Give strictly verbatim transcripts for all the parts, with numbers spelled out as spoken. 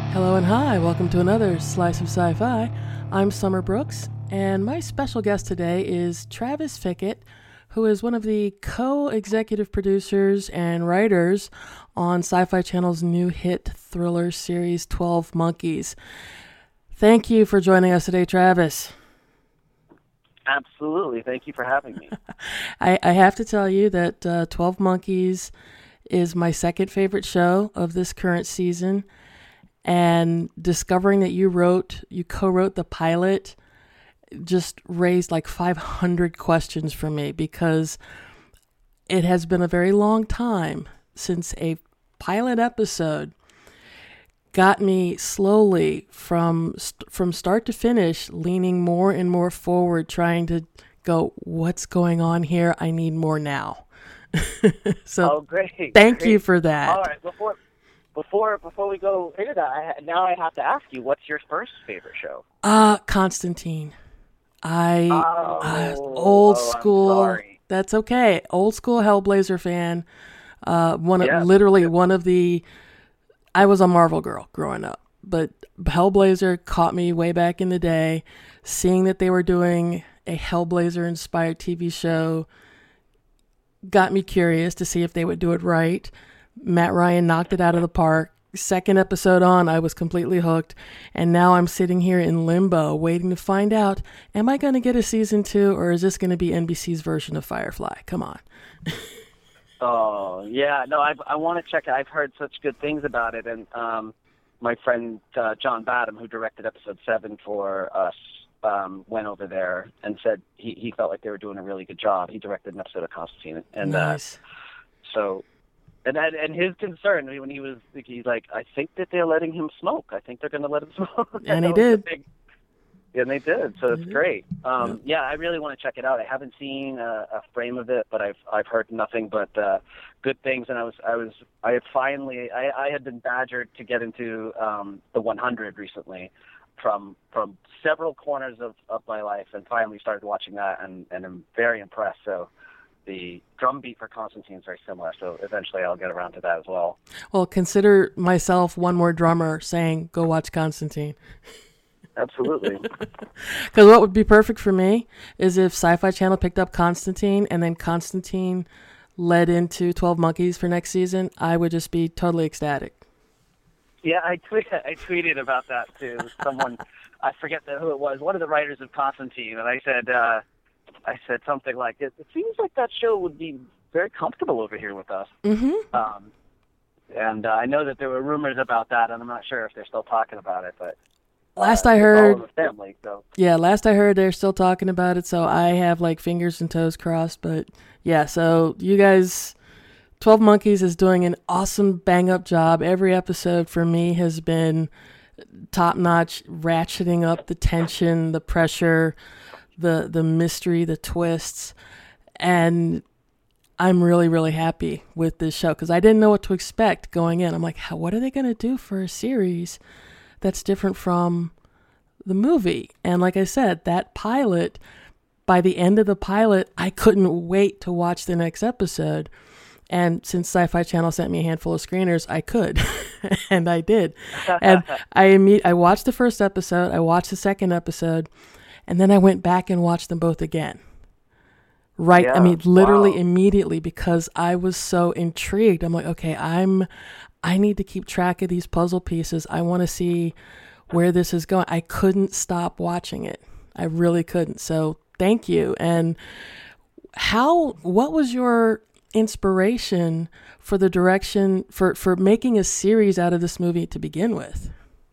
Hello and hi, welcome to another Slice of Sci-Fi. I'm Summer Brooks, and my special guest today is Travis Fickett, who is one of the co-executive producers and writers on Sci-Fi Channel's new hit thriller series twelve Monkeys. Thank you for joining us today, Travis. Absolutely. Thank you for having me. I, I have to tell you that uh, twelve Monkeys is my second favorite show of this current season. And discovering that you wrote, you co-wrote the pilot just raised like five hundred questions for me, because it has been a very long time since a pilot episode got me slowly from from start to finish, leaning more and more forward, trying to go, what's going on here? I need more now. so oh, great. Thank great. you for that. All right. Before before before we go into that, I, now I have to ask you, what's your first favorite show? Uh, Constantine. I oh, uh, old oh, school. I'm sorry. That's okay. Old school Hellblazer fan. Uh, one of, yeah. literally one of the. I was a Marvel girl growing up, but Hellblazer caught me way back in the day. Seeing that they were doing a Hellblazer inspired T V show got me curious to see if they would do it right. Matt Ryan knocked it out of the park. Second episode on, I was completely hooked, and now I'm sitting here in limbo waiting to find out, am I going to get a season two, or is this going to be N B C's version of Firefly? Come on. oh, yeah. No, I I want to check it. I've heard such good things about it, and um, my friend uh, John Badham, who directed episode seven for us, um, went over there and said he, he felt like they were doing a really good job. He directed an episode of Constantine. And nice. uh, so... And and his concern when he was, he's like, I think that they're letting him smoke. I think they're going to let him smoke. And he did. Big, and they did. So it's did. great. Um, yeah. yeah, I really want to check it out. I haven't seen a, a frame of it, but I've I've heard nothing but uh, good things. And I was I was I had finally I, I had been badgered to get into um, the one hundred recently from from several corners of, of my life, and finally started watching that, and, and I'm very impressed. So. The drum beat for Constantine is very similar, so eventually I'll get around to that as well. Well, consider myself one more drummer saying, go watch Constantine. Absolutely. Because what would be perfect for me is if Sci-Fi Channel picked up Constantine and then Constantine led into twelve Monkeys for next season. I would just be totally ecstatic. Yeah, I, tweet, I tweeted about that to someone. I forget the, who it was, one of the writers of Constantine, and I said... Uh, I said something like, it, it seems like that show would be very comfortable over here with us. Mm-hmm. Um, and uh, I know that there were rumors about that, and I'm not sure if they're still talking about it. But uh, last I heard, all in the family, so. yeah, last I heard they're still talking about it, so I have like fingers and toes crossed. But yeah, so you guys, twelve Monkeys is doing an awesome bang-up job. Every episode for me has been top-notch, ratcheting up the tension, the pressure, the the mystery, the twists, and I'm really, really happy with this show because I didn't know what to expect going in. I'm like, how, what are they going to do for a series that's different from the movie? And like I said, that pilot, by the end of the pilot, I couldn't wait to watch the next episode. And since Sci-Fi Channel sent me a handful of screeners, I could, and I did. And I imme- I watched the first episode, I watched the second episode, and then I went back and watched them both again. Right. Yeah. I mean, literally wow. immediately, because I was so intrigued. I'm like, okay, I'm, I need to keep track of these puzzle pieces. I want to see where this is going. I couldn't stop watching it. I really couldn't. So thank you. And how, what was your inspiration for the direction for, for making a series out of this movie to begin with?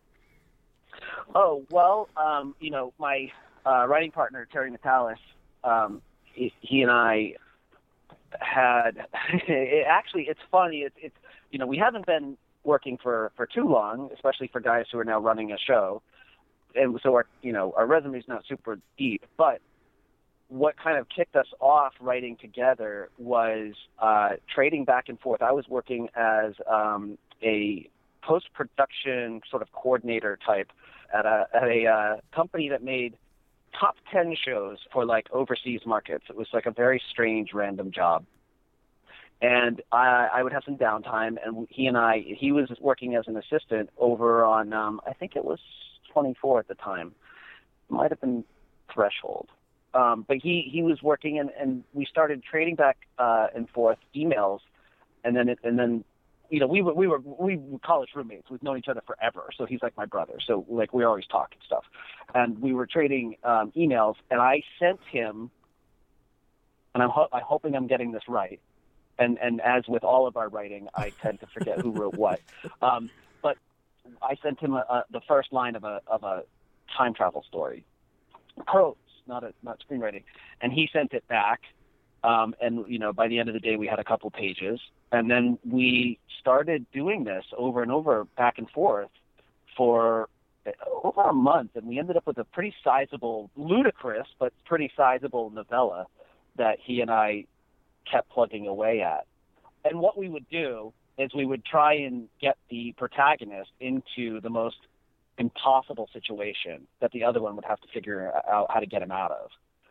Oh, well, um, you know, my, Uh, writing partner, Terry Metalis, um, he, he and I had, it, actually, it's funny, it's, it's, you know, we haven't been working for, for too long, especially for guys who are now running a show, and so our, you know, our resume's not super deep, but what kind of kicked us off writing together was uh, trading back and forth. I was working as um, a post-production sort of coordinator type at a, at a uh, company that made top ten shows for like overseas markets. It was like a very strange random job. and I, I would have some downtime, and he and I, he was working as an assistant over on, um, I think it was twenty-four at the time. It might have been Threshold. Um, but he, he was working, and, and we started trading back uh, and forth emails, and then it, and then, you know, we were we were we were college roommates. We've known each other forever, so he's like my brother. So like we always talk and stuff, and we were trading um, emails, and I sent him, and I'm ho- I'm hoping I'm getting this right, and and as with all of our writing, I tend to forget who wrote what, um, but I sent him a, a, the first line of a of a time travel story, prose, not a not screenwriting, and he sent it back. Um, and, you know, by the end of the day, we had a couple pages. And then we started doing this over and over, back and forth, for over a month. And we ended up with a pretty sizable, ludicrous, but pretty sizable novella that he and I kept plugging away at. And what we would do is we would try and get the protagonist into the most impossible situation that the other one would have to figure out how to get him out of.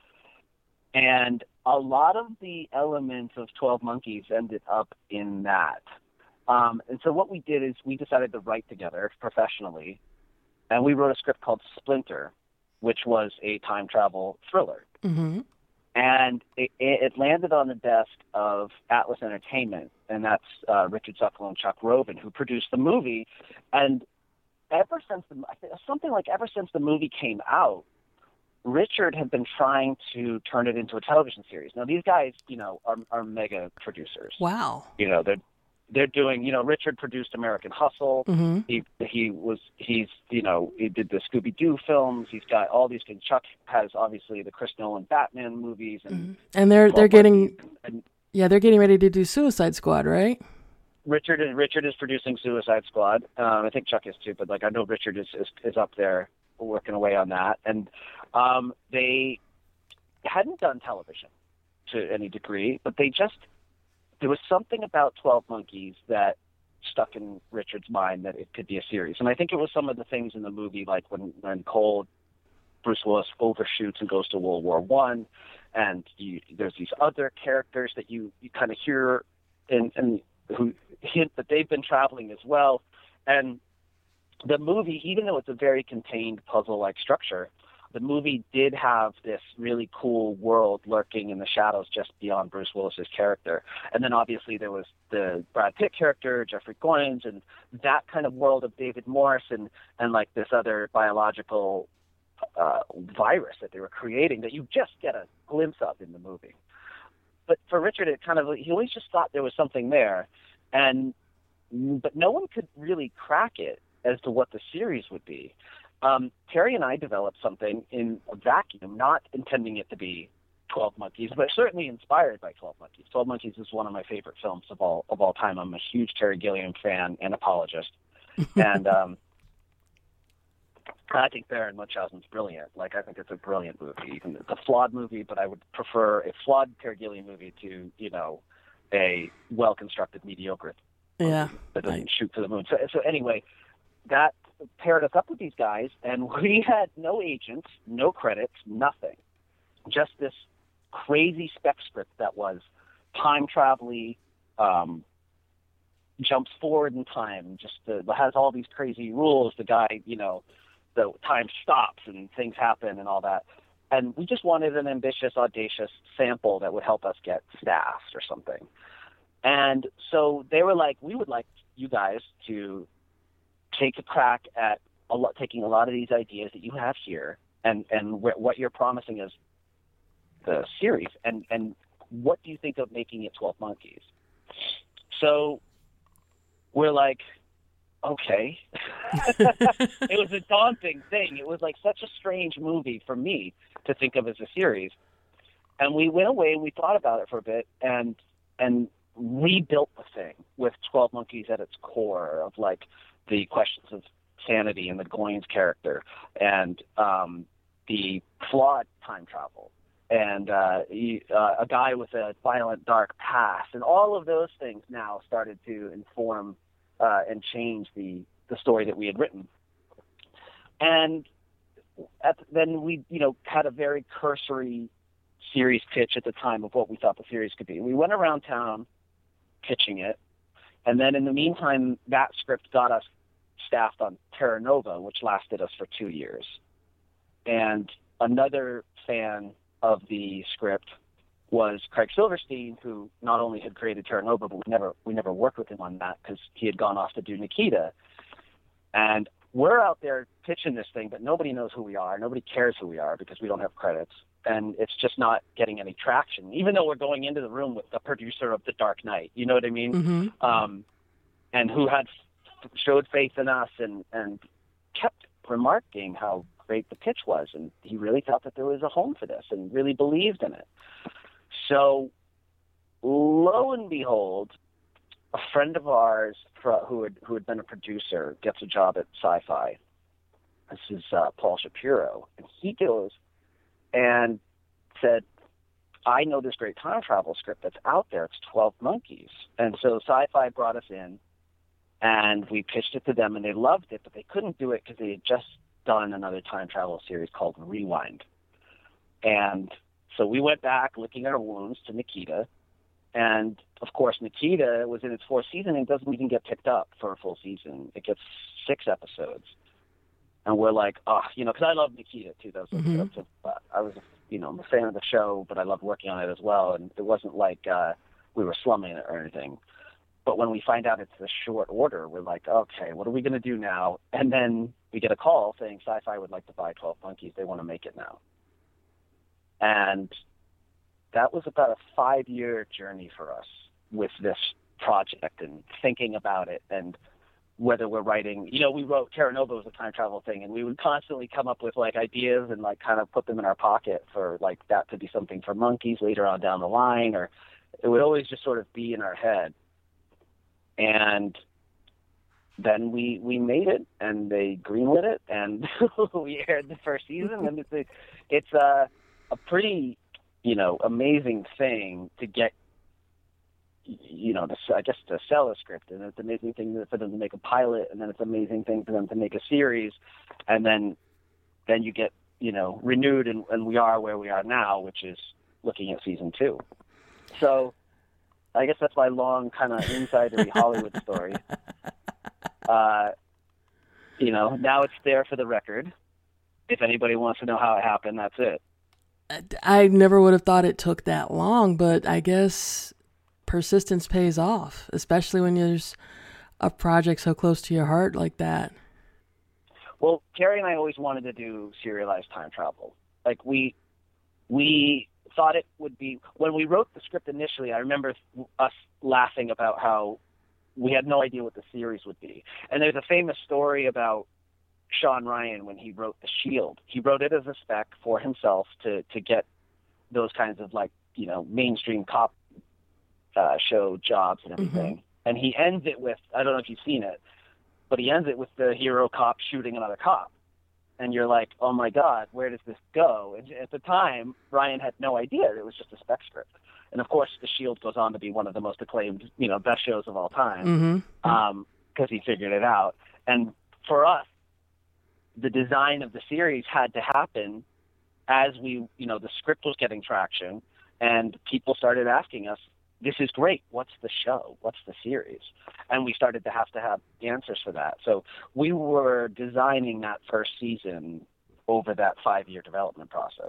And a lot of the elements of twelve Monkeys ended up in that. Um, and so what we did is we decided to write together professionally, and we wrote a script called Splinter, which was a time travel thriller. Mm-hmm. And it, it landed on the desk of Atlas Entertainment, and that's uh, Richard Zuckel and Chuck Roven, who produced the movie. And ever since the, something like ever since the movie came out, Richard had been trying to turn it into a television series. Now, these guys, you know, are, are mega producers. Wow. You know, they're they're doing. You know, Richard produced American Hustle. Mm-hmm. He he was he's you know he did the Scooby Doo films. He's got all these things. Chuck has obviously the Chris Nolan Batman movies, and mm-hmm. and they're they're getting and, and, yeah they're getting ready to do Suicide Squad, right? Richard is Richard is producing Suicide Squad. Um, I think Chuck is too, but like I know Richard is is, is up there working away on that, and um, they hadn't done television to any degree, but they just, there was something about twelve Monkeys that stuck in Richard's mind that it could be a series. And I think it was some of the things in the movie, like when, when Cole, Bruce Willis overshoots and goes to World War One, and you, there's these other characters that you, you kind of hear and, and who hint that they've been traveling as well. And the movie, even though it's a very contained puzzle-like structure, the movie did have this really cool world lurking in the shadows just beyond Bruce Willis's character. And then obviously there was the Brad Pitt character, Jeffrey Combs, and that kind of world of David Morse and, and like this other biological uh, virus that they were creating that you just get a glimpse of in the movie. But for Richard, it kind of, he always just thought there was something there, and but no one could really crack it as to what the series would be. Um, Terry and I developed something in a vacuum, not intending it to be twelve Monkeys, but certainly inspired by twelve Monkeys. twelve Monkeys is one of my favorite films of all of all time. I'm a huge Terry Gilliam fan and apologist. and um, I think Baron Munchausen's brilliant. Like, I think it's a brilliant movie. Even it's a flawed movie, but I would prefer a flawed Terry Gilliam movie to, you know, a well-constructed mediocre yeah, that doesn't right. shoot for the moon. So, so anyway, that paired us up with these guys, and we had no agents, no credits, nothing. Just this crazy spec script that was time travel-y, um, jumps forward in time, just uh, has all these crazy rules. The guy, you know, the time stops and things happen and all that. And we just wanted an ambitious, audacious sample that would help us get staffed or something. And so they were like, we would like you guys to take a crack at a lot, taking a lot of these ideas that you have here and, and wh- what you're promising as the series, and, and what do you think of making it twelve Monkeys? So we're like, okay. It was a daunting thing. It was like such a strange movie for me to think of as a series. And we went away and we thought about it for a bit and and rebuilt the thing with twelve Monkeys at its core, of like the questions of sanity and the Goins character and um, the flawed time travel and uh, he, uh, a guy with a violent, dark past. And all of those things now started to inform uh, and change the, the story that we had written. And at, then we, you know, had a very cursory series pitch at the time of what we thought the series could be. We went around town pitching it. And then in the meantime, that script got us staffed on Terra Nova, which lasted us for two years. And another fan of the script was Craig Silverstein, who not only had created Terra Nova, but we never we never worked with him on that because he had gone off to do Nikita. And we're out there pitching this thing, but nobody knows who we are. Nobody cares who we are because we don't have credits. And it's just not getting any traction, even though we're going into the room with the producer of The Dark Knight. You know what I mean? Mm-hmm. Um, and who had showed faith in us and, and kept remarking how great the pitch was. And he really thought that there was a home for this and really believed in it. So lo and behold, a friend of ours who had, who had been a producer gets a job at Sci-Fi. This is uh, Paul Shapiro. And he goes and said, I know this great time travel script that's out there. It's twelve Monkeys. And so Sci-Fi brought us in, and we pitched it to them, and they loved it, but they couldn't do it because they had just done another time travel series called Rewind. And so we went back, licking our wounds, to Nikita. And, of course, Nikita was in its fourth season and doesn't even get picked up for a full season. It gets six episodes. And we're like, oh, you know, because I love Nikita, too. That was, mm-hmm. that was a, I was, you know, I'm a fan of the show, but I loved working on it as well. And it wasn't like uh, we were slumming it or anything. But when we find out it's a short order, we're like, okay, what are we going to do now? And then we get a call saying Sci-Fi would like to buy twelve Monkeys. They want to make it now. And that was about a five-year journey for us with this project and thinking about it and whether we're writing, you know, we wrote Terra Nova was a time travel thing, and we would constantly come up with like ideas and like kind of put them in our pocket for like that to be something for Monkeys later on down the line, or it would always just sort of be in our head. And then we we made it, and they greenlit it, and we aired the first season, and it's a, it's a a pretty, you know, amazing thing to get, you know, to, I guess to sell a script, and it's an amazing thing for them to make a pilot, and then it's an amazing thing for them to make a series, and then then you get, you know, renewed, and, and we are where we are now, which is looking at season two. So I guess that's my long kind of insidery Hollywood story. Uh, you know, now it's there for the record. If anybody wants to know how it happened, that's it. I never would have thought it took that long, but I guess persistence pays off, especially when there's a project so close to your heart like that. Well, Terry and I always wanted to do serialized time travel. Like we, we thought it would be, when we wrote the script initially, I remember us laughing about how we had no idea what the series would be. And there's a famous story about Sean Ryan when he wrote The Shield. He wrote it as a spec for himself to, to get those kinds of like, you know, mainstream cop uh, show jobs and everything. Mm-hmm. And he ends it with, I don't know if you've seen it, but he ends it with the hero cop shooting another cop. And you're like, oh my God, where does this go? And at the time, Ryan had no idea. It was just a spec script. And of course, The Shield goes on to be one of the most acclaimed, you know, best shows of all time, mm-hmm. um, because he figured it out. And for us, the design of the series had to happen as we, you know, the script was getting traction, and people started asking us, this is great. What's the show? What's the series? And we started to have to have answers for that. So we were designing that first season over that five-year development process.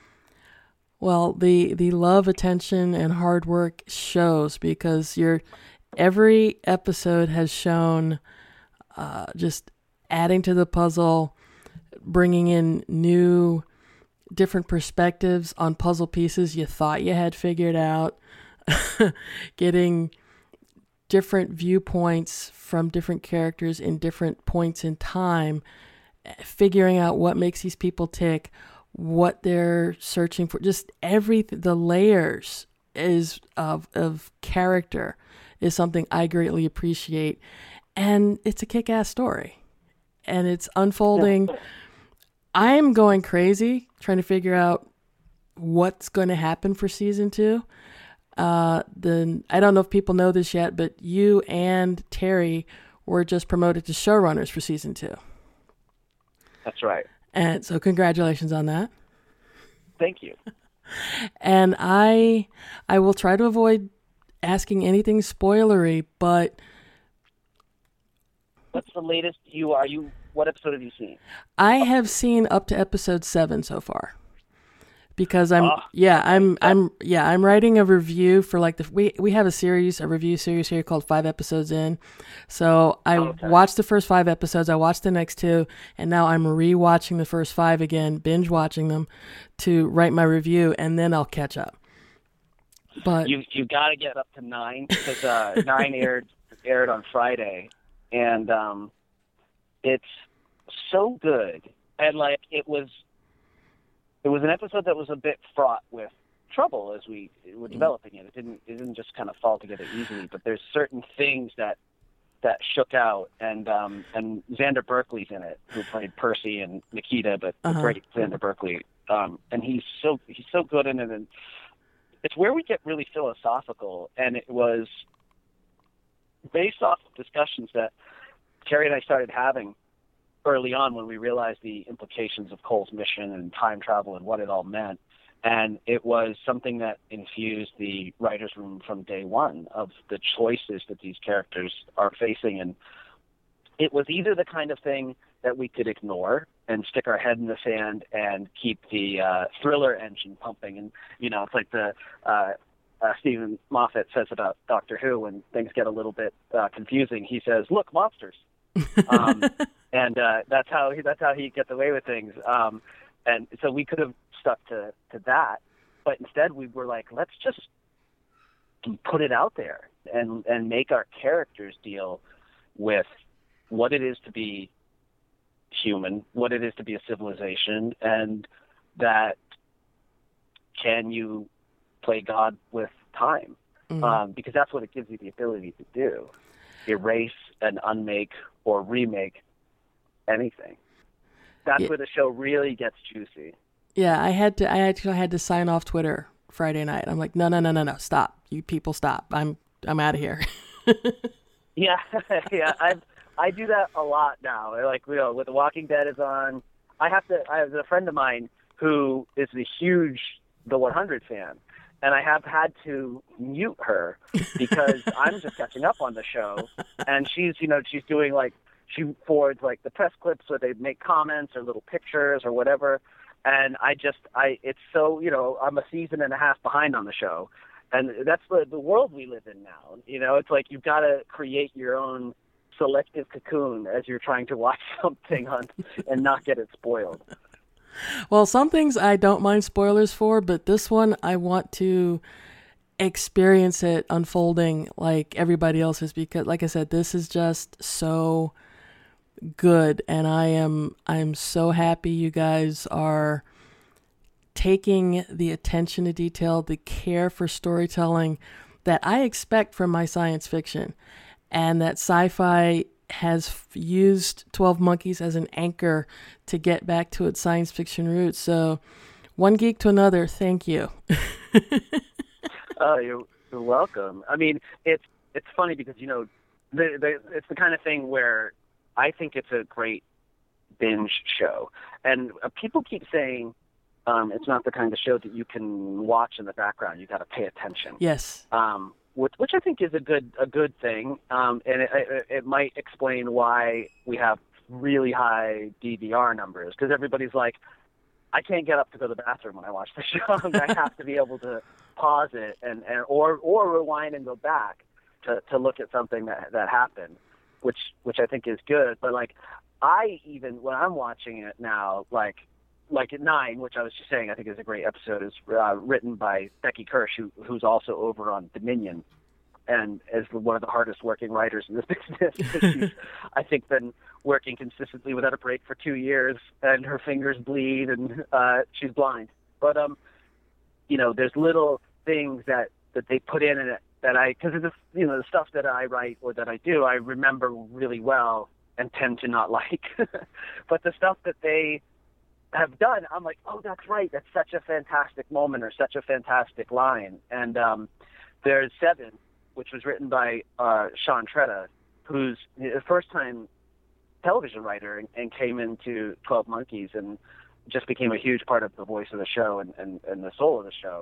Well, the, the love, attention, and hard work shows, because your every episode has shown uh, just adding to the puzzle, bringing in new, different perspectives on puzzle pieces you thought you had figured out, getting different viewpoints from different characters in different points in time, figuring out what makes these people tick, what they're searching for, just everything, the layers is of of character is something I greatly appreciate. And it's a kick-ass story. And it's unfolding. I'm going crazy trying to figure out what's going to happen for season two. Uh, then I don't know if people know this yet, but you and Terry were just promoted to showrunners for season two. That's right. And so congratulations on that. Thank you. And I, I will try to avoid asking anything spoilery, but what's the latest you are you? What episode have you seen? I have seen up to episode seven so far. Because I'm, oh, yeah, I'm, I'm, yeah, I'm writing a review for like the, we, we have a series, a review series here called Five Episodes In. So I okay. watched the first five episodes, I watched the next two, and now I'm rewatching the first five again, binge watching them to write my review, and then I'll catch up. But you, you got to get up to nine because uh, nine aired, aired on Friday, and um, it's so good. And like, it was, It was an episode that was a bit fraught with trouble as we were developing it. It didn't it didn't just kind of fall together easily, but there's certain things that that shook out, and um, and Xander Berkeley's in it, who played Percy and Nikita, but uh-huh. the great Xander Berkeley, um, and he's so he's so good in it, and it's where we get really philosophical, and it was based off of discussions that Terry and I started having early on when we realized the implications of Cole's mission and time travel and what it all meant. And it was something that infused the writer's room from day one of the choices that these characters are facing. And it was either the kind of thing that we could ignore and stick our head in the sand and keep the uh, thriller engine pumping. And, you know, it's like the uh, uh, Stephen Moffat says about Doctor Who when things get a little bit uh, confusing. He says, look, monsters. um, and uh, that's how he, that's how he gets away with things. Um, and so we could have stuck to, to that, but instead we were like, let's just put it out there and, and make our characters deal with what it is to be human, what it is to be a civilization, and that can you play God with time? Mm-hmm. Um, because that's what it gives you the ability to do. Erase and unmake or remake anything. That's yeah. where the show really gets juicy. Yeah, I had to. I actually had to sign off Twitter Friday night. I'm like, no, no, no, no, no, stop! You people, stop! I'm, I'm out of here. yeah, yeah. I, I do that a lot now. Like, you know, with The Walking Dead is on, I have to. I have a friend of mine who is a huge The one hundred fan, and I have had to mute her because I'm just catching up on the show, and she's, you know, she's doing like, she forwards like the press clips where they make comments or little pictures or whatever, and I just, I, it's so, you know, I'm a season and a half behind on the show, and that's the the world we live in now. You know, it's like you've got to create your own selective cocoon as you're trying to watch something on and not get it spoiled. Well, some things I don't mind spoilers for, but this one I want to experience it unfolding like everybody else is, because like I said, this is just so good, and I am I'm so happy you guys are taking the attention to detail, the care for storytelling that I expect from my science fiction, and that sci-fi has f- used twelve Monkeys as an anchor to get back to its science fiction roots. So one geek to another, thank you. Oh, you're, you're welcome. I mean, it's it's funny because, you know, the, the, it's the kind of thing where I think it's a great binge show. And uh, people keep saying um, it's not the kind of show that you can watch in the background. You got to pay attention. Yes. Um, which, which I think is a good a good thing, um, and it, it, it might explain why we have really high D V R numbers, because everybody's like, I can't get up to go to the bathroom when I watch the show. I have to be able to pause it and, and or or rewind and go back to, to look at something that that happened, which which I think is good. But like, I even when I'm watching it now, like like at Nine, which I was just saying, I think is a great episode, is uh, written by Becky Kirsch, who who's also over on Dominion, and is one of the hardest working writers in this business. She's, I think, been working consistently without a break for two years, and her fingers bleed, and uh, she's blind. But um, you know, there's little things that, that they put in it that I, because of the you know the stuff that I write or that I do, I remember really well and tend to not like. But the stuff that they have done, I'm like, oh, that's right. That's such a fantastic moment or such a fantastic line. And um, there's Seven, which was written by uh, Sean Tretta, who's a first-time television writer and, and came into twelve Monkeys and just became a huge part of the voice of the show and, and, and the soul of the show.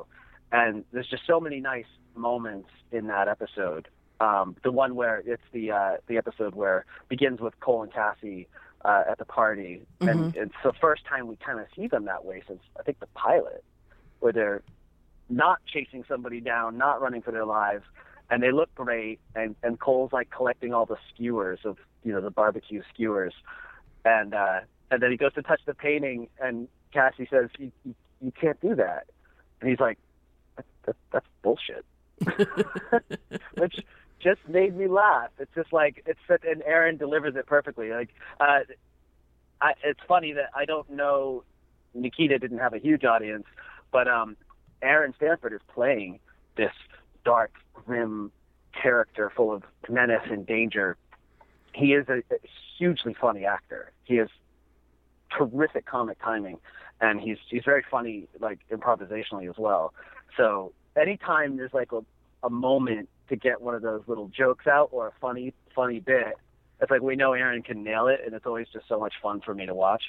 and there's just so many nice moments in that episode. Um, the one where it's the uh, the episode where begins with Cole and Cassie uh, at the party, mm-hmm. and it's the first time we kind of see them that way since I think the pilot, where they're not chasing somebody down, not running for their lives, and they look great. And, and Cole's like collecting all the skewers of you know the barbecue skewers, and uh, and then he goes to touch the painting, and Cassie says, "You, you, you can't do that," and he's like, that, that, "That's bullshit," which just made me laugh. It's just like it's and Aaron delivers it perfectly. Like, uh, I, it's funny that I don't know. Nikita didn't have a huge audience, but um, Aaron Stanford is playing this dark, grim character full of menace and danger. He is a, a hugely funny actor. He has terrific comic timing, and he's he's very funny, like improvisationally as well. So anytime there's like a, a moment to get one of those little jokes out or a funny funny bit, it's like we know Aaron can nail it, and it's always just so much fun for me to watch.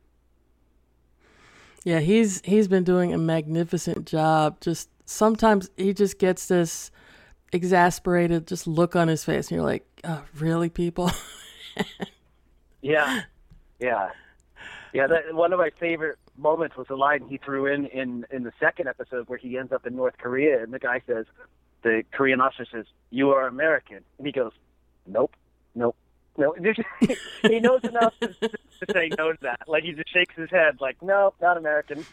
Yeah, he's he's been doing a magnificent job. Just sometimes he just gets this exasperated just look on his face, and you're like, oh, really, people? yeah, yeah, yeah. That, one of my favorite moments was the line he threw in, in in the second episode where he ends up in North Korea, and the guy says, the Korean officer says, "You are American," and he goes, "Nope, nope." No, he knows enough to, to say no to that. Like he just shakes his head, like, "No, not American."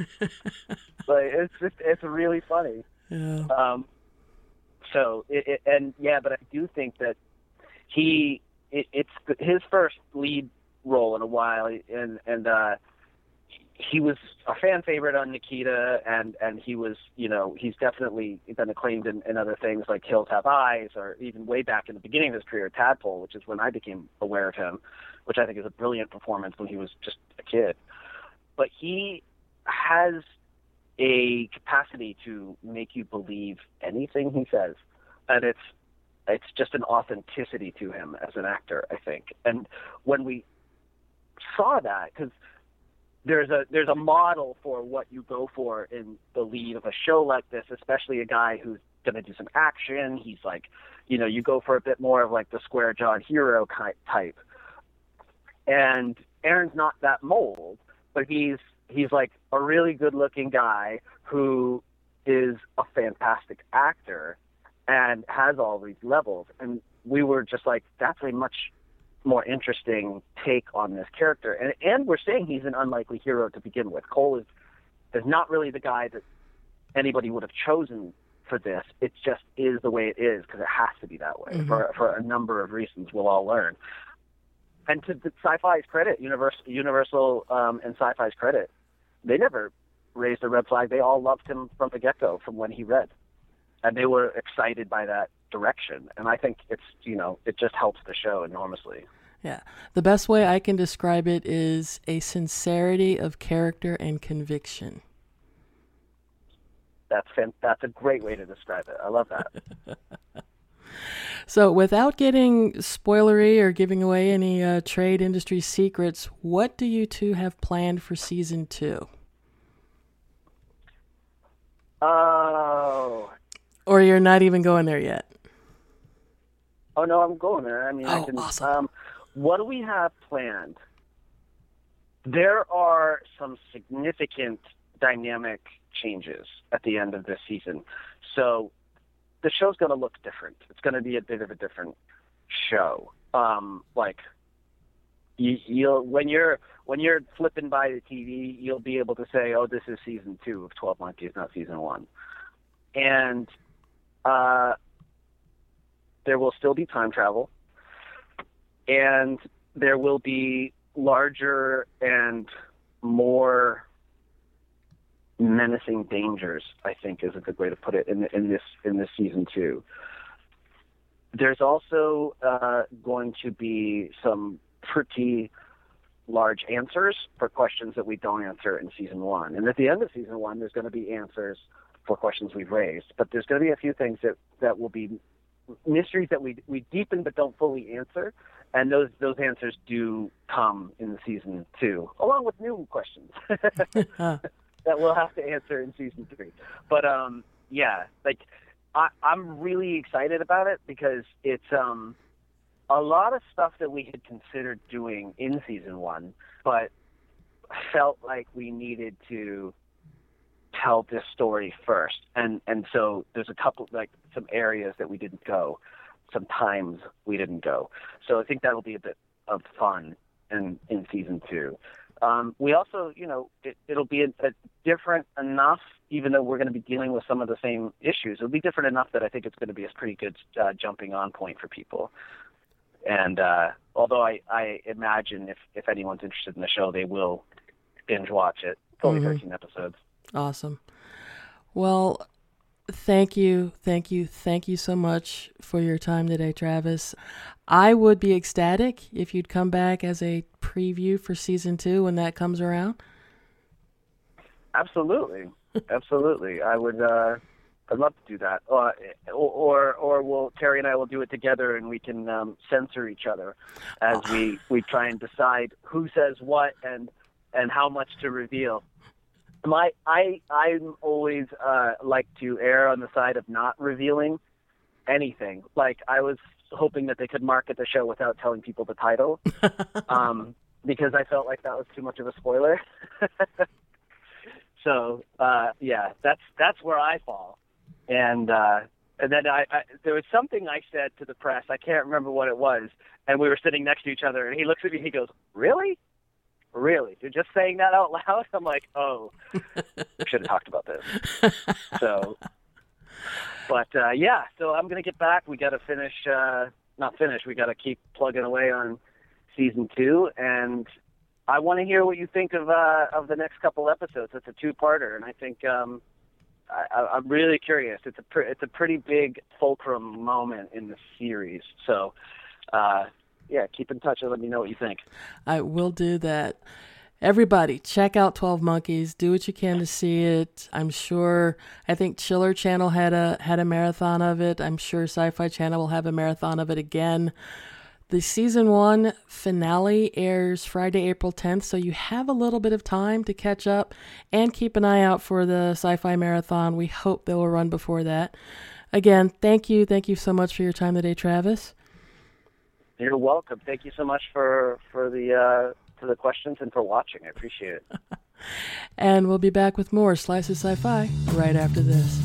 Like it's just, it's really funny. Yeah. Um. So it, it, and yeah, but I do think that he, it, it's his first lead role in a while, and and uh, he was a fan favorite on Nikita, and, and he was, you know, he's definitely been acclaimed in, in other things like Hills Have Eyes, or even way back in the beginning of his career, Tadpole, which is when I became aware of him, which I think is a brilliant performance when he was just a kid. But he has a capacity to make you believe anything he says, and it's it's just an authenticity to him as an actor, I think. And when we saw that, because there's a there's a model for what you go for in the lead of a show like this, especially a guy who's going to do some action. He's like, you know, you go for a bit more of like the square-jawed hero type. And Aaron's not that mold, but he's he's like a really good-looking guy who is a fantastic actor and has all these levels. And we were just like, that's a much more interesting take on this character. And and we're saying he's an unlikely hero to begin with. Cole is, is not really the guy that anybody would have chosen for this. It just is the way it is because it has to be that way, mm-hmm. for for a number of reasons we'll all learn. And to the Sci-Fi's credit, Universal, Universal um, and Sci-Fi's credit, they never raised a red flag. They all loved him from the get-go, from when he read. And they were excited by that direction. And I think it's, you know, it just helps the show enormously. Yeah. The best way I can describe it is a sincerity of character and conviction. That's fan- that's a great way to describe it. I love that. So without getting spoilery or giving away any uh, trade industry secrets, what do you two have planned for season two? Oh. Or you're not even going there yet? Oh, no, I'm going there. I mean, oh, I can, awesome. um, what do we have planned? There are some significant dynamic changes at the end of this season. So the show's going to look different. It's going to be a bit of a different show. Um, like, you, you'll when you're when you're flipping by the T V, you'll be able to say, "Oh, this is season two of twelve Monkeys, not season one." And uh, there will still be time travel, and there will be larger and more menacing dangers, I think is a good way to put it, in, in this in this season two. There's also uh, going to be some pretty large answers for questions that we don't answer in season one. And at the end of season one, there's going to be answers for questions we've raised. But there's going to be a few things that, that will be mysteries that we we deepen but don't fully answer. And those those answers do come in the season two, along with new questions. that we'll have to answer in season three. But um, yeah, like I, I'm really excited about it because it's um, a lot of stuff that we had considered doing in season one, but felt like we needed to tell this story first. And and so there's a couple, like some areas that we didn't go, some times we didn't go. So I think that'll be a bit of fun in, in season two. Um, we also, you know, it, it'll be a, a different enough, even though we're going to be dealing with some of the same issues, it'll be different enough that I think it's going to be a pretty good uh, jumping on point for people. And uh, although I, I imagine if, if anyone's interested in the show, they will binge watch it. It's only mm-hmm. thirteen episodes. Awesome. Well, thank you, thank you, thank you so much for your time today, Travis. I would be ecstatic if you'd come back as a preview for season two when that comes around. Absolutely, absolutely. I would. Uh, I'd love to do that. Uh, or, or we'll Terry and I will do it together, and we can um, censor each other as we, we try and decide who says what and and how much to reveal. My, I, I'm always uh, like to err on the side of not revealing anything. Like I was hoping that they could market the show without telling people the title, um, because I felt like that was too much of a spoiler. So uh, yeah, that's that's where I fall. And uh, and then I, I there was something I said to the press. I can't remember what it was. And we were sitting next to each other, and he looks at me. He goes, "Really? Really? You're just saying that out loud?" I'm like, "Oh, we should have talked about this." So, but uh, yeah. So I'm gonna get back. We got to finish. Uh, not finish. We got to keep plugging away on season two, and I want to hear what you think of uh, of the next couple episodes. It's a two-parter, and I think. Um, I, I'm really curious. It's a pr- it's a pretty big fulcrum moment in the series. So, uh, yeah, keep in touch and let me know what you think. I will do that. Everybody, check out twelve Monkeys. Do what you can to see it. I'm sure. I think Chiller Channel had a had a marathon of it. I'm sure Sci-Fi Channel will have a marathon of it again. The season one finale airs Friday, April tenth, so you have a little bit of time to catch up and keep an eye out for the Sci-Fi Marathon. We hope they will run before that. Again, thank you. Thank you so much for your time today, Travis. You're welcome. Thank you so much for, for, the, uh, for the questions and for watching. I appreciate it. And we'll be back with more Slice of Sci-Fi right after this.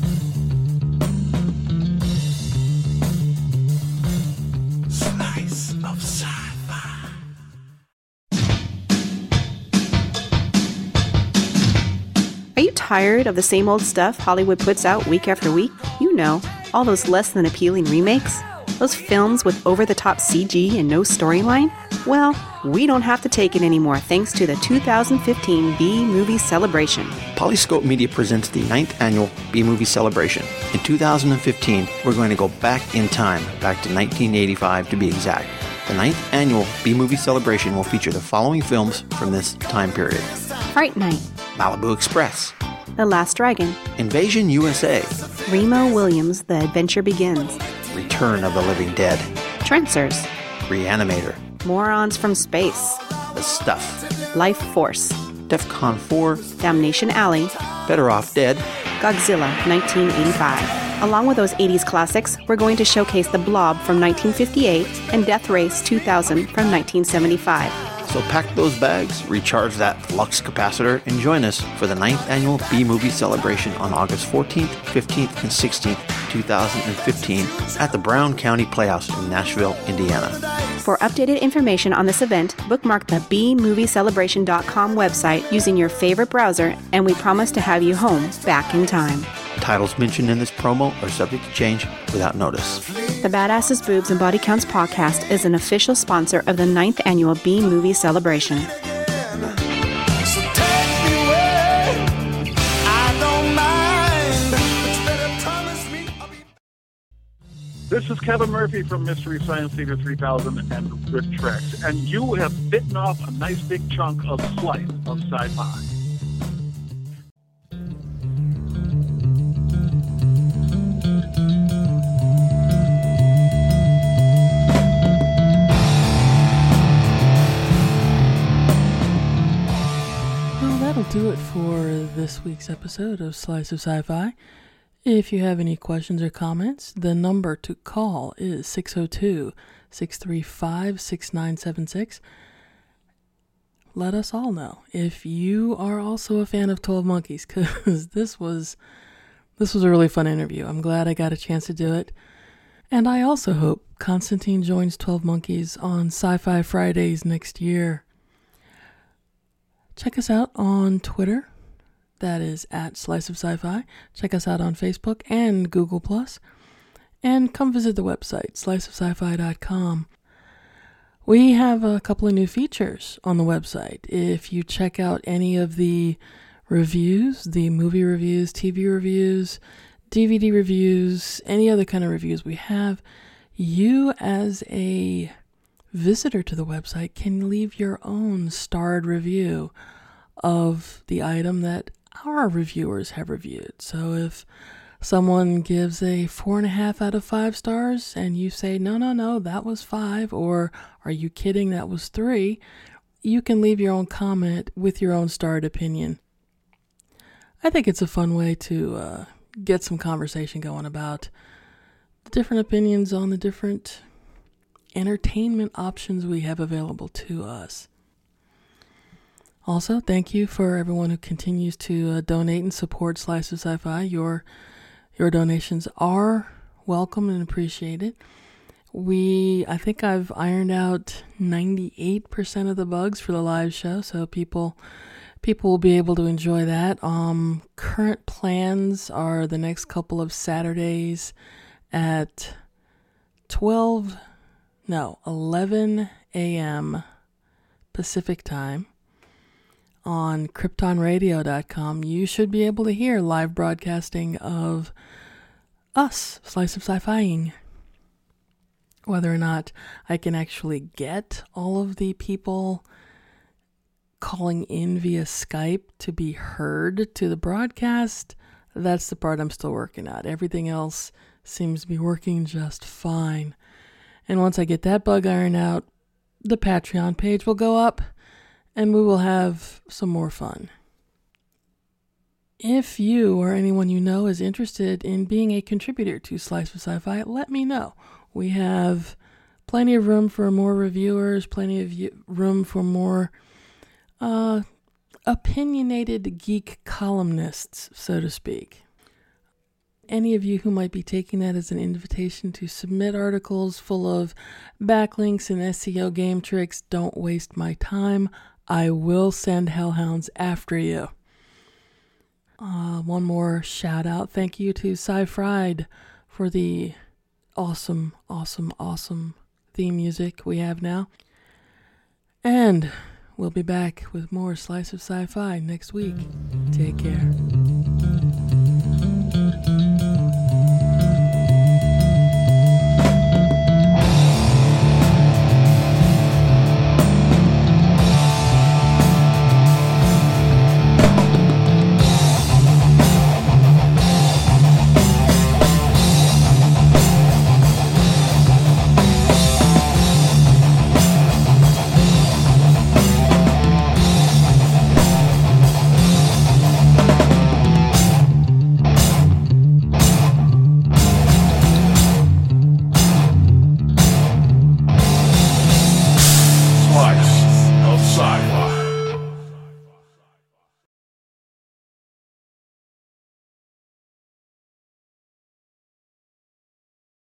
Of Sci-Fi. Are you tired of the same old stuff Hollywood puts out week after week? You know, all those less than appealing remakes? Those films with over-the-top C G and no storyline? Well, we don't have to take it anymore thanks to the two thousand fifteen B-Movie Celebration. Polyscope Media presents the ninth annual B-Movie Celebration. In two thousand fifteen, we're going to go back in time, back to nineteen eighty-five to be exact. The ninth annual B-Movie Celebration will feature the following films from this time period. Fright Night, Malibu Express, The Last Dragon, Invasion U S A, Remo Williams' The Adventure Begins, Return of the Living Dead, Trancers, Reanimator, Morons from Space, The Stuff, Life Force, DEFCON four, Damnation Alley, Better Off Dead, Godzilla nineteen eighty-five. Along with those eighties classics, we're going to showcase The Blob from nineteen fifty-eight and Death Race two thousand from nineteen seventy-five. So pack those bags, recharge that flux capacitor, and join us for the ninth annual B-Movie Celebration on August fourteenth, fifteenth, and sixteenth, two thousand fifteen at the Brown County Playhouse in Nashville, Indiana. For updated information on this event, bookmark the b movie celebration dot com website using your favorite browser, and we promise to have you home back in time. Titles mentioned in this promo are subject to change without notice. The Badasses, Boobs, and Body Counts podcast is an official sponsor of the ninth annual B-Movie Celebration. This is Kevin Murphy from Mystery Science Theater three thousand and Rick Treks, and you have bitten off a nice big chunk of Slice of Sci-Fi. do it for this week's episode of Slice of Sci-Fi. If you have any questions or comments, the number to call is six oh two, six three five, six nine seven six. Let us all know if you are also a fan of twelve Monkeys, because this was this was a really fun interview. I'm glad I got a chance to do it. And I also hope Constantine joins twelve Monkeys on Sci-Fi Fridays next year. Check us out on Twitter. That is at Slice of Sci-Fi. Check us out on Facebook and Google Plus. And come visit the website, slice of sci fi dot com. We have a couple of new features on the website. If you check out any of the reviews, the movie reviews, T V reviews, D V D reviews, any other kind of reviews we have, you as a visitor to the website can leave your own starred review of the item that our reviewers have reviewed. So if someone gives a four and a half out of five stars and you say, no, no, no, that was five, or are you kidding, that was three, you can leave your own comment with your own starred opinion. I think it's a fun way to uh, get some conversation going about the different opinions on the different entertainment options we have available to us. Also, thank you for everyone who continues to uh, donate and support Slice of Sci-Fi. Your Your donations are welcome and appreciated. We, I think I've ironed out ninety-eight percent of the bugs for the live show, so people people will be able to enjoy that. Um, current plans are the next couple of Saturdays at twelve, no, eleven a.m. Pacific time on krypton radio dot com. You should be able to hear live broadcasting of us, Slice of Sci-Fi-ing. Whether or not I can actually get all of the people calling in via Skype to be heard to the broadcast, that's the part I'm still working at. Everything else seems to be working just fine. And once I get that bug ironed out, the Patreon page will go up and we will have some more fun. If you or anyone you know is interested in being a contributor to Slice of Sci-Fi, let me know. We have plenty of room for more reviewers, plenty of room for more uh, opinionated geek columnists, so to speak. Any of you who might be taking that as an invitation to submit articles full of backlinks and S E O game tricks, don't waste my time. I will send hellhounds after you. Uh, one more shout out. Thank you to Sci-Fried for the awesome, awesome, awesome theme music we have now. And we'll be back with more Slice of Sci-Fi next week. Take care.